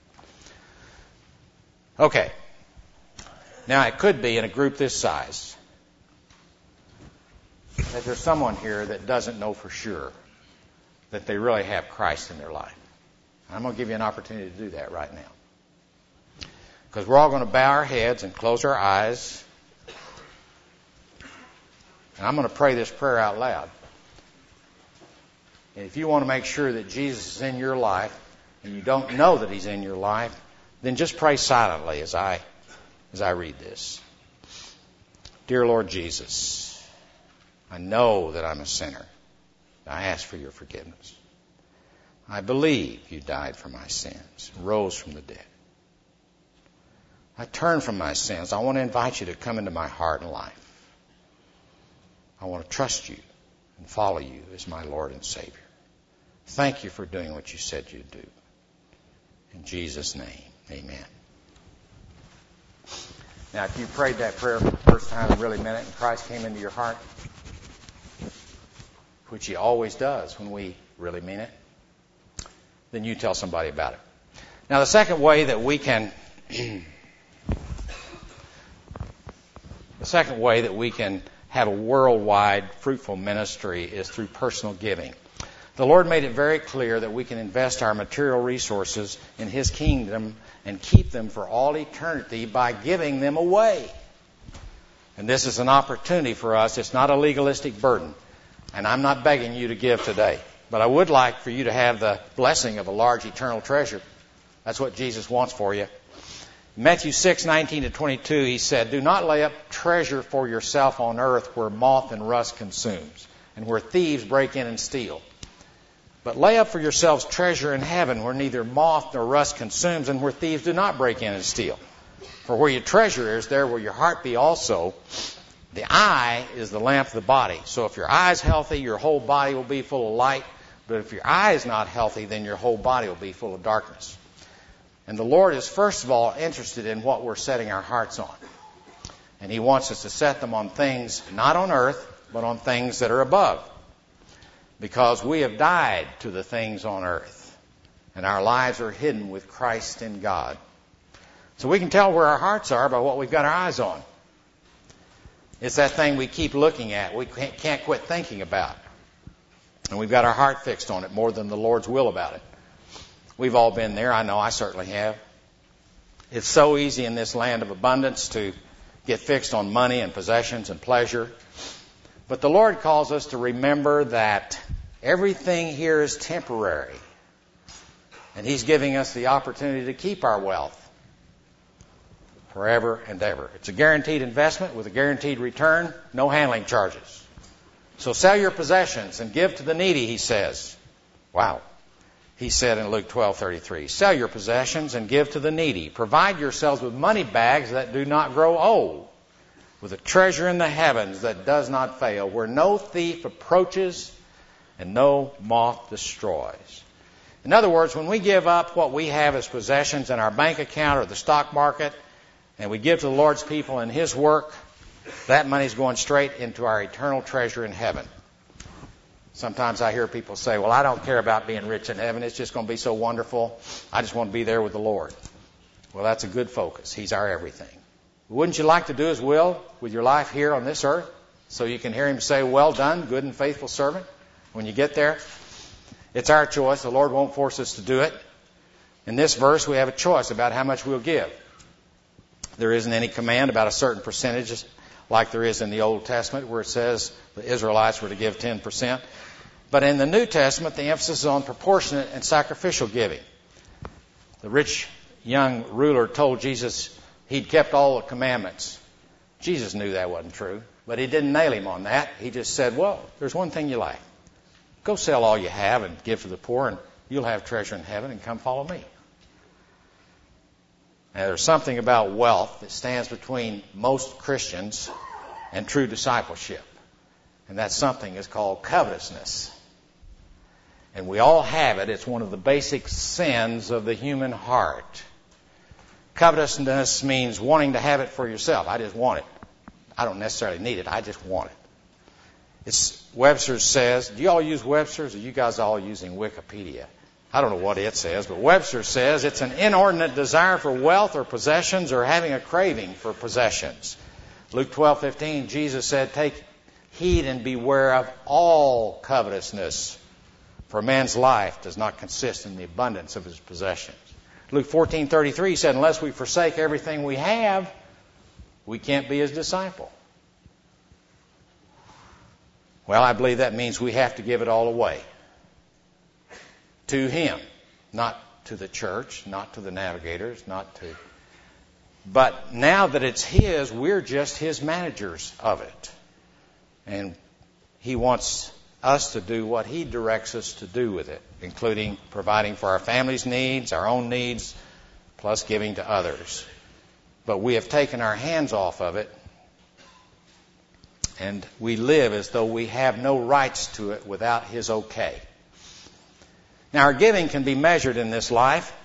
Okay. Now, it could be in a group this size that there's someone here that doesn't know for sure that they really have Christ in their life. I'm going to give you an opportunity to do that right now. Because we're all going to bow our heads and close our eyes. And I'm going to pray this prayer out loud. And if you want to make sure that Jesus is in your life and you don't know that he's in your life, then just pray silently as I as I read this. Dear Lord Jesus, I know that I'm a sinner. I ask for your forgiveness. I believe you died for my sins, rose from the dead. I turn from my sins. I want to invite you to come into my heart and life. I want to trust you and follow you as my Lord and Savior. Thank you for doing what you said you'd do. In Jesus' name, amen. Now, if you prayed that prayer for the first time and really meant it, and Christ came into your heart, which he always does when we really mean it, then you tell somebody about it. Now, the second way that we can, the second way that we can have a worldwide fruitful ministry is through personal giving. The Lord made it very clear that we can invest our material resources in his kingdom and keep them for all eternity by giving them away. And this is an opportunity for us. It's not a legalistic burden. And I'm not begging you to give today. But I would like for you to have the blessing of a large eternal treasure. That's what Jesus wants for you. In Matthew six, nineteen to twenty-two, he said, do not lay up treasure for yourself on earth where moth and rust consumes, and where thieves break in and steal. But lay up for yourselves treasure in heaven, where neither moth nor rust consumes, and where thieves do not break in and steal. For where your treasure is, there will your heart be also. The eye is the lamp of the body. So if your eye is healthy, your whole body will be full of light. But if your eye is not healthy, then your whole body will be full of darkness. And the Lord is first of all interested in what we're setting our hearts on. And He wants us to set them on things not on earth, but on things that are above. Because we have died to the things on earth. And our lives are hidden with Christ in God. So we can tell where our hearts are by what we've got our eyes on. It's that thing we keep looking at. We can't quit thinking about. And we've got our heart fixed on it more than the Lord's will about it. We've all been there. I know I certainly have. It's so easy in this land of abundance to get fixed on money and possessions and pleasure. But the Lord calls us to remember that everything here is temporary. And He's giving us the opportunity to keep our wealth forever and ever. It's a guaranteed investment with a guaranteed return, no handling charges. So sell your possessions and give to the needy, He says. Wow. He said in Luke twelve thirty-three, sell your possessions and give to the needy. Provide yourselves with money bags that do not grow old, with a treasure in the heavens that does not fail, where no thief approaches and no moth destroys. In other words, when we give up what we have as possessions in our bank account or the stock market, and we give to the Lord's people in His work, that money's going straight into our eternal treasure in heaven. Sometimes I hear people say, well, I don't care about being rich in heaven. It's just going to be so wonderful. I just want to be there with the Lord. Well, that's a good focus. He's our everything. Wouldn't you like to do His will with your life here on this earth so you can hear Him say, well done, good and faithful servant, when you get there? It's our choice. The Lord won't force us to do it. In this verse, we have a choice about how much we'll give. There isn't any command about a certain percentage like there is in the Old Testament where it says the Israelites were to give ten percent. But in the New Testament, the emphasis is on proportionate and sacrificial giving. The rich young ruler told Jesus he'd kept all the commandments. Jesus knew that wasn't true, but He didn't nail him on that. He just said, well, there's one thing you lack. Go sell all you have and give to the poor, and you'll have treasure in heaven, and come follow me. Now, there's something about wealth that stands between most Christians and true discipleship. And that something is called covetousness. And we all have it. It's one of the basic sins of the human heart. Covetousness means wanting to have it for yourself. I just want it. I don't necessarily need it. I just want it. It's Webster's says, do you all use Webster's, or are you guys all using Wikipedia? I don't know what it says, but Webster says it's an inordinate desire for wealth or possessions or having a craving for possessions. Luke twelve fifteen, Jesus said, take heed and beware of all covetousness, for man's life does not consist in the abundance of his possessions. Luke fourteen thirty-three said, unless we forsake everything we have, we can't be His disciple. Well, I believe that means we have to give it all away. To Him, not to the church, not to the navigators, not to... But now that it's His, we're just His managers of it. And He wants us to do what He directs us to do with it, including providing for our family's needs, our own needs, plus giving to others. But we have taken our hands off of it, and we live as though we have no rights to it without His okay. Now, our giving can be measured in this life.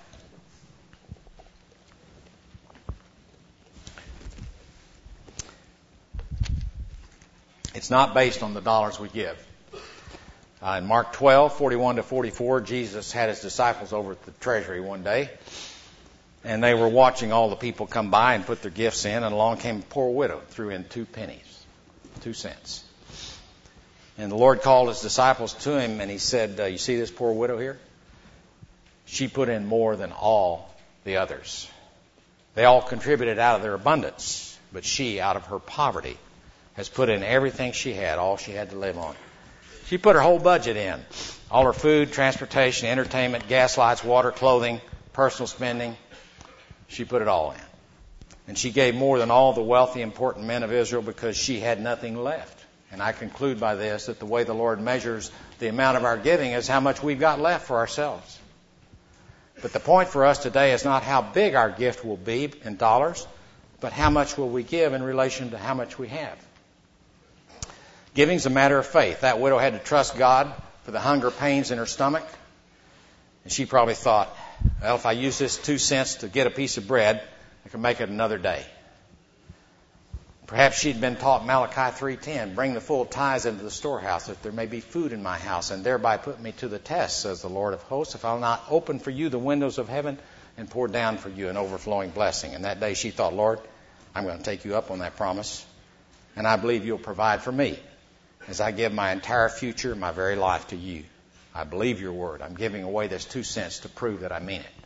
It's not based on the dollars we give. Uh, in Mark twelve, forty-one to forty-four, Jesus had His disciples over at the treasury one day, and they were watching all the people come by and put their gifts in, and along came a poor widow, threw in two pennies, two cents. And the Lord called His disciples to Him, and He said, uh, you see this poor widow here? She put in more than all the others. They all contributed out of their abundance, but she, out of her poverty, has put in everything she had, all she had to live on. She put her whole budget in, all her food, transportation, entertainment, gas, lights, water, clothing, personal spending. She put it all in. And she gave more than all the wealthy, important men of Israel because she had nothing left. And I conclude by this that the way the Lord measures the amount of our giving is how much we've got left for ourselves. But the point for us today is not how big our gift will be in dollars, but how much will we give in relation to how much we have. Giving's a matter of faith. That widow had to trust God for the hunger pains in her stomach. And she probably thought, well, if I use this two cents to get a piece of bread, I can make it another day. Perhaps she'd been taught Malachi three ten, bring the full tithes into the storehouse, that there may be food in my house, and thereby put me to the test, says the Lord of hosts, if I'll not open for you the windows of heaven and pour down for you an overflowing blessing. And that day she thought, Lord, I'm going to take you up on that promise, and I believe you'll provide for me as I give my entire future, my very life to you. I believe your word. I'm giving away this two cents to prove that I mean it.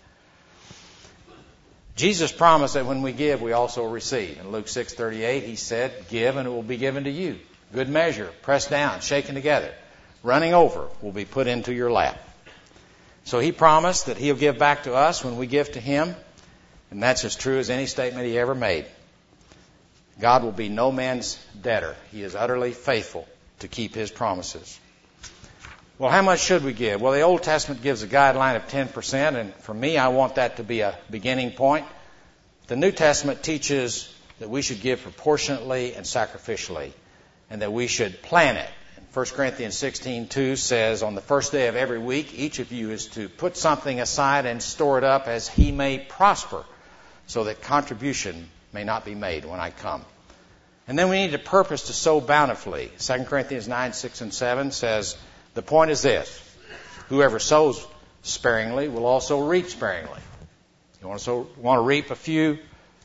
Jesus promised that when we give, we also receive. In Luke six thirty-eight, he said, give and it will be given to you. Good measure, pressed down, shaken together, running over, will be put into your lap. So he promised that he'll give back to us when we give to him. And that's as true as any statement he ever made. God will be no man's debtor. He is utterly faithful to keep his promises. Well, how much should we give? Well, the Old Testament gives a guideline of ten percent, and for me, I want that to be a beginning point. The New Testament teaches that we should give proportionately and sacrificially, and that we should plan it. First Corinthians sixteen two says, on the first day of every week, each of you is to put something aside and store it up as he may prosper, so that contribution may not be made when I come. And then we need to purpose to sow bountifully. Second Corinthians nine six and seven says, the point is this, whoever sows sparingly will also reap sparingly. You want to, sow, want to reap a few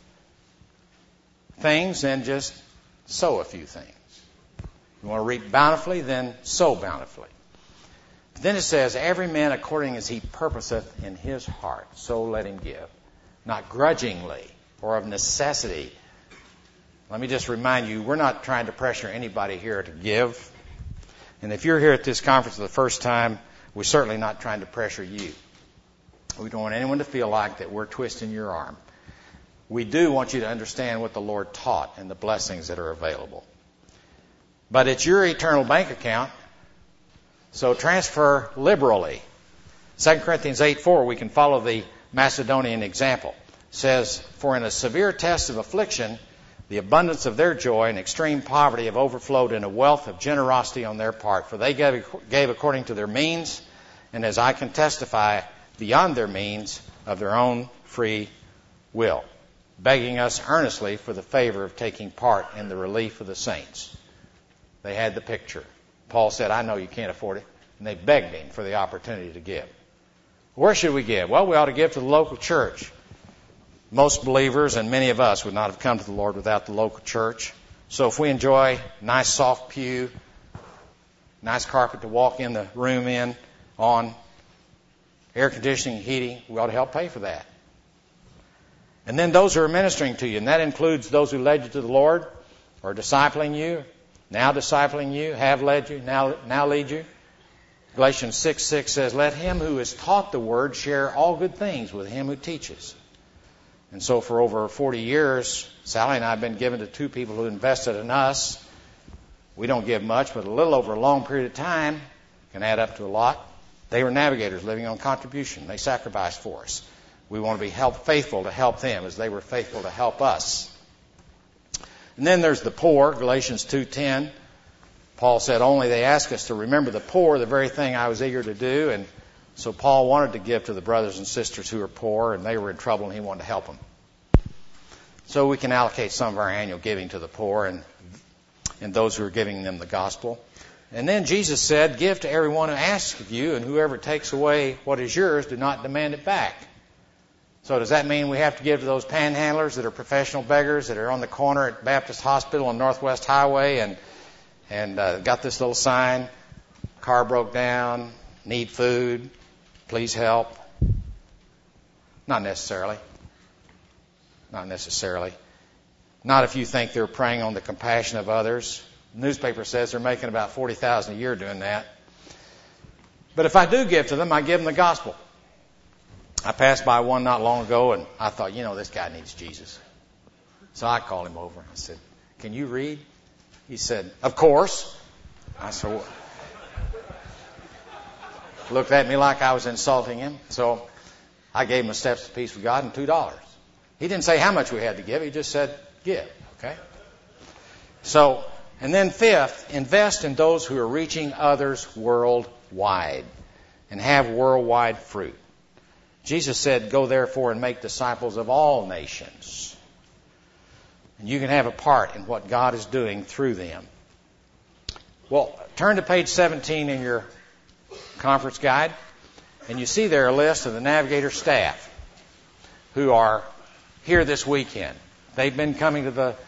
things, then just sow a few things. You want to reap bountifully, then sow bountifully. But then it says, every man according as he purposeth in his heart, so let him give, not grudgingly or of necessity. Let me just remind you, we're not trying to pressure anybody here to give. And if you're here at this conference for the first time, we're certainly not trying to pressure you. We don't want anyone to feel like that we're twisting your arm. We do want you to understand what the Lord taught and the blessings that are available. But it's your eternal bank account, so transfer liberally. Second Corinthians eight four, we can follow the Macedonian example. It says, for in a severe test of affliction, the abundance of their joy and extreme poverty have overflowed in a wealth of generosity on their part. For they gave, gave according to their means, and as I can testify, beyond their means of their own free will, begging us earnestly for the favor of taking part in the relief of the saints. They had the picture. Paul said, I know you can't afford it. And they begged him for the opportunity to give. Where should we give? Well, we ought to give to the local church. Most believers and many of us would not have come to the Lord without the local church. So if we enjoy a nice soft pew, nice carpet to walk in the room in, on, air conditioning, heating, we ought to help pay for that. And then those who are ministering to you, and that includes those who led you to the Lord, or discipling you, now discipling you, have led you, now, now lead you. Galatians six six says, let him who is taught the word share all good things with him who teaches. And so for over forty years, Sally and I have been given to two people who invested in us. We don't give much, but a little over a long period of time can add up to a lot. They were navigators living on contribution. They sacrificed for us. We want to be help, faithful to help them as they were faithful to help us. And then there's the poor, Galatians two ten. Paul said, only they ask us to remember the poor, the very thing I was eager to do. And so Paul wanted to give to the brothers and sisters who were poor, and they were in trouble, and he wanted to help them. So we can allocate some of our annual giving to the poor and, and those who are giving them the gospel. And then Jesus said, give to everyone who asks of you, and whoever takes away what is yours, do not demand it back. So does that mean we have to give to those panhandlers that are professional beggars that are on the corner at Baptist Hospital on Northwest Highway and and uh, got this little sign, car broke down, need food, please help? Not necessarily. Not necessarily. Not if you think they're preying on the compassion of others. The newspaper says they're making about forty thousand dollars a year doing that. But if I do give to them, I give them the gospel. I passed by one not long ago, and I thought, you know, this guy needs Jesus. So I called him over. I said, can you read? He said, of course. I said, well, looked at me like I was insulting him. So I gave him a Steps to Peace with God and two dollars. He didn't say how much we had to give. He just said, give. Okay? So, and then fifth, invest in those who are reaching others worldwide and have worldwide fruit. Jesus said, go therefore and make disciples of all nations. And you can have a part in what God is doing through them. Well, turn to page seventeen in your conference guide, and you see there a list of the Navigator staff who are here this weekend. They've been coming to the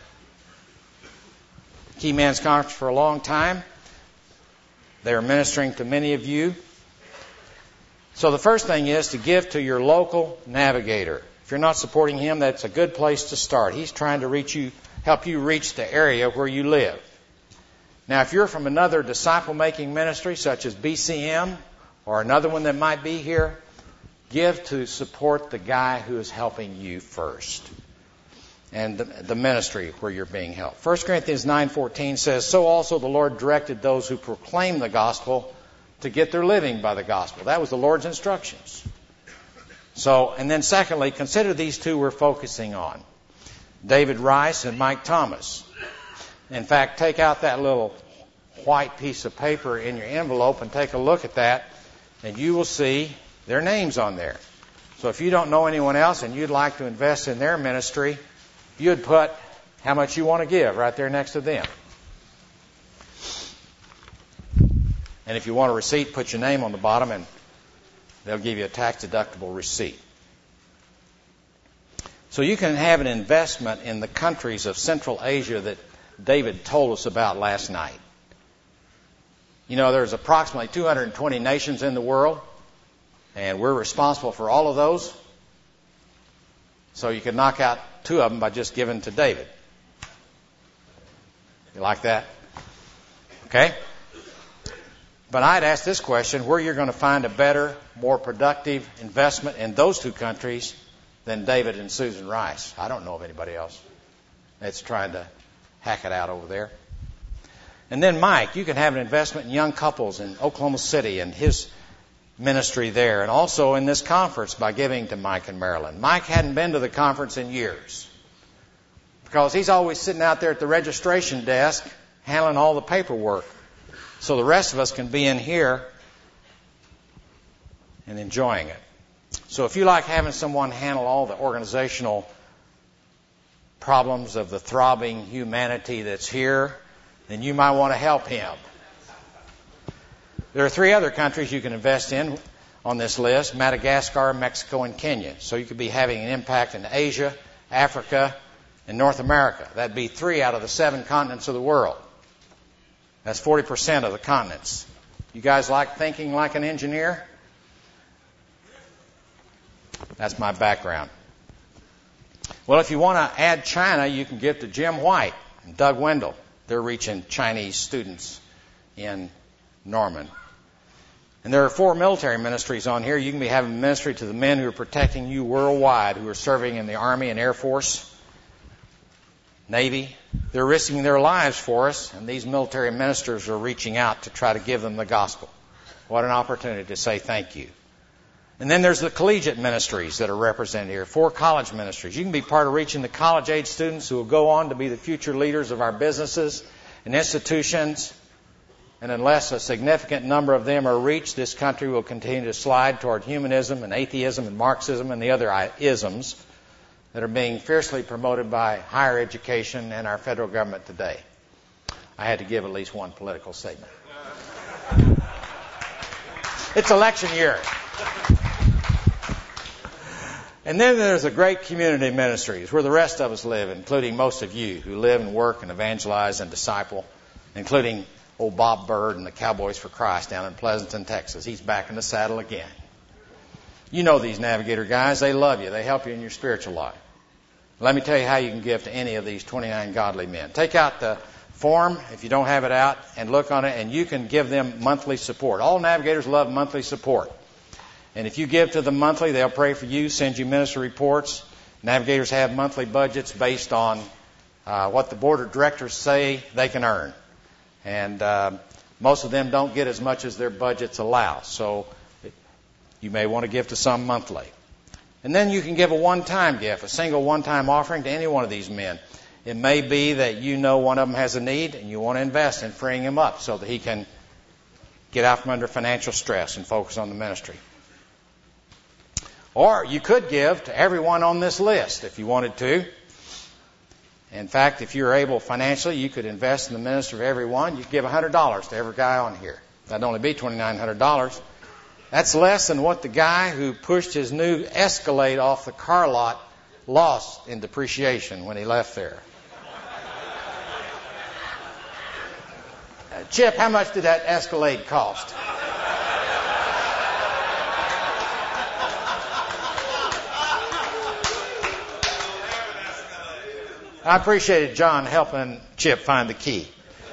Key Men's Conference for a long time. They are ministering to many of you. So the first thing is to give to your local navigator. If you're not supporting him, that's a good place to start. He's trying to reach you, help you reach the area where you live. Now, if you're from another disciple-making ministry, such as B C M, or another one that might be here, give to support the guy who is helping you first, and the, the ministry where you're being helped. First Corinthians nine fourteen says, so also the Lord directed those who proclaim the gospel to get their living by the gospel. That was the Lord's instructions. So, and then secondly, consider these two we're focusing on, David Rice and Mike Thomas. In fact, take out that little white piece of paper in your envelope and take a look at that, and you will see their names on there. So if you don't know anyone else and you'd like to invest in their ministry, you'd put how much you want to give right there next to them. And if you want a receipt, put your name on the bottom and they'll give you a tax-deductible receipt. So you can have an investment in the countries of Central Asia that David told us about last night. You know, there's approximately two hundred twenty nations in the world, and we're responsible for all of those. So you can knock out two of them by just giving to David. You like that? Okay? But I'd ask this question, where you're going to find a better, more productive investment in those two countries than David and Susan Rice. I don't know of anybody else that's trying to hack it out over there. And then Mike, you can have an investment in young couples in Oklahoma City and his ministry there, and also in this conference by giving to Mike and Marilyn. Mike hadn't been to the conference in years because he's always sitting out there at the registration desk handling all the paperwork. So the rest of us can be in here and enjoying it. So if you like having someone handle all the organizational problems of the throbbing humanity that's here, then you might want to help him. There are three other countries you can invest in on this list: Madagascar, Mexico, and Kenya. So you could be having an impact in Asia, Africa, and North America. That'd be three out of the seven continents of the world. That's forty percent of the continents. You guys like thinking like an engineer? That's my background. Well, if you want to add China, you can give to Jim White and Doug Wendell. They're reaching Chinese students in Norman. And there are four military ministries on here. You can be having ministry to the men who are protecting you worldwide, who are serving in the Army and Air Force, Navy. They're risking their lives for us, and these military ministers are reaching out to try to give them the gospel. What an opportunity to say thank you. And then there's the collegiate ministries that are represented here, four college ministries. You can be part of reaching the college-age students who will go on to be the future leaders of our businesses and institutions. And unless a significant number of them are reached, this country will continue to slide toward humanism and atheism and Marxism and the other isms that are being fiercely promoted by higher education and our federal government today. I had to give at least one political statement. It's election year. And then there's the great community ministries where the rest of us live, including most of you who live and work and evangelize and disciple, including old Bob Bird and the Cowboys for Christ down in Pleasanton, Texas. He's back in the saddle again. You know these Navigator guys. They love you. They help you in your spiritual life. Let me tell you how you can give to any of these twenty-nine godly men. Take out the form, if you don't have it out, and look on it, and you can give them monthly support. All Navigators love monthly support. And if you give to them monthly, they'll pray for you, send you ministry reports. Navigators have monthly budgets based on uh, what the board of directors say they can earn. And uh, most of them don't get as much as their budgets allow. So you may want to give to some monthly. And then you can give a one-time gift, a single one-time offering to any one of these men. It may be that you know one of them has a need and you want to invest in freeing him up so that he can get out from under financial stress and focus on the ministry. Or you could give to everyone on this list if you wanted to. In fact, if you're able financially, you could invest in the ministry of everyone. You could give one hundred dollars to every guy on here. That'd only be two thousand nine hundred dollars. That's less than what the guy who pushed his new Escalade off the car lot lost in depreciation when he left there. Uh, Chip, how much did that Escalade cost? I appreciated John helping Chip find the key.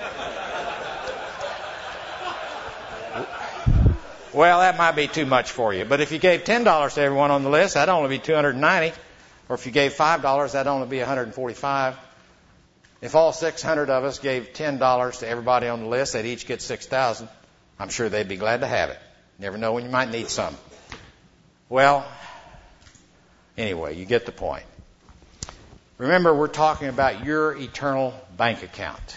Well, that might be too much for you. But if you gave ten dollars to everyone on the list, that'd only be two hundred ninety dollars. Or if you gave five dollars, that'd only be one hundred forty-five dollars. If all six hundred of us gave ten dollars to everybody on the list, they'd each get six thousand dollars. I'm sure they'd be glad to have it. Never know when you might need some. Well, anyway, you get the point. Remember, we're talking about your eternal bank account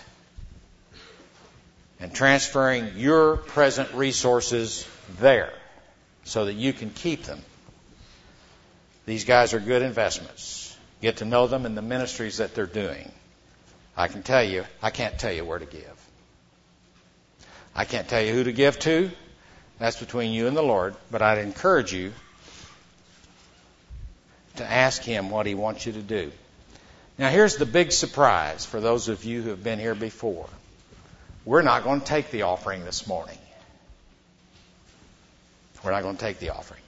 and transferring your present resources there so that you can keep them. These guys are good investments. Get to know them in the ministries that they're doing. I can tell you, I can't tell you where to give. I can't tell you who to give to. That's between you and the Lord. But I'd encourage you to ask Him what He wants you to do. Now, here's the big surprise for those of you who have been here before. We're not going to take the offering this morning. We're not going to take the offering.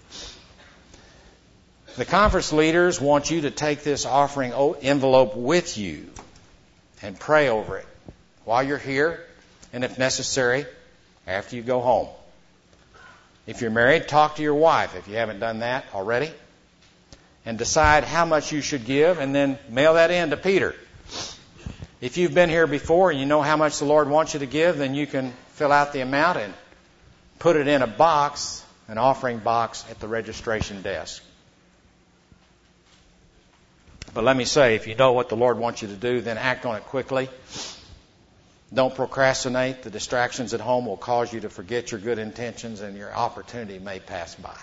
The conference leaders want you to take this offering envelope with you and pray over it while you're here, and if necessary, after you go home. If you're married, talk to your wife if you haven't done that already, and decide how much you should give, and then mail that in to Peter. If you've been here before and you know how much the Lord wants you to give, then you can fill out the amount and put it in a box, an offering box at the registration desk. But let me say, if you know what the Lord wants you to do, then act on it quickly. Don't procrastinate. The distractions at home will cause you to forget your good intentions, and your opportunity may pass by.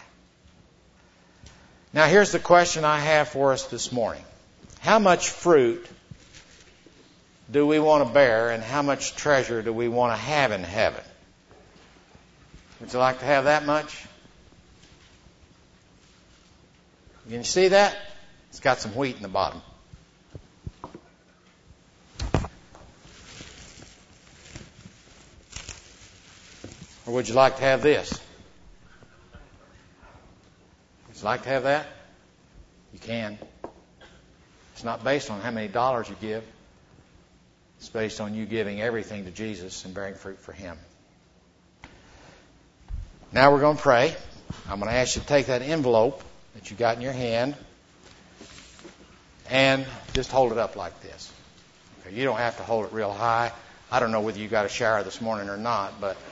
Now, here's the question I have for us this morning. How much fruit do we want to bear, and how much treasure do we want to have in heaven? Would you like to have that much? Can you see that? It's got some wheat in the bottom. Or would you like to have this? Would you like to have that? You can. It's not based on how many dollars you give. It's based on you giving everything to Jesus and bearing fruit for Him. Now we're going to pray. I'm going to ask you to take that envelope that you got in your hand and just hold it up like this. Okay, you don't have to hold it real high. I don't know whether you got a shower this morning or not, but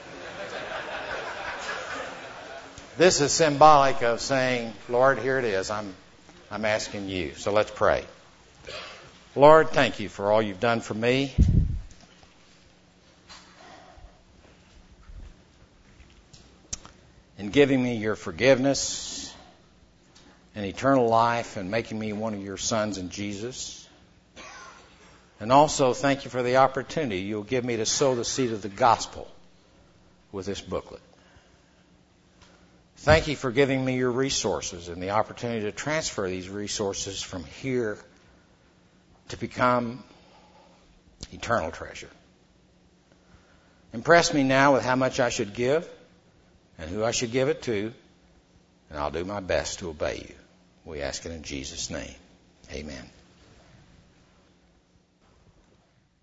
this is symbolic of saying, Lord, here it is. I'm, I'm asking you. So let's pray. Lord, thank you for all you've done for me. In giving me your forgiveness and eternal life and making me one of your sons in Jesus. And also thank you for the opportunity you'll give me to sow the seed of the gospel with this booklet. Thank you for giving me your resources and the opportunity to transfer these resources from here to become eternal treasure. Impress me now with how much I should give and who I should give it to, and I'll do my best to obey you. We ask it in Jesus' name. Amen.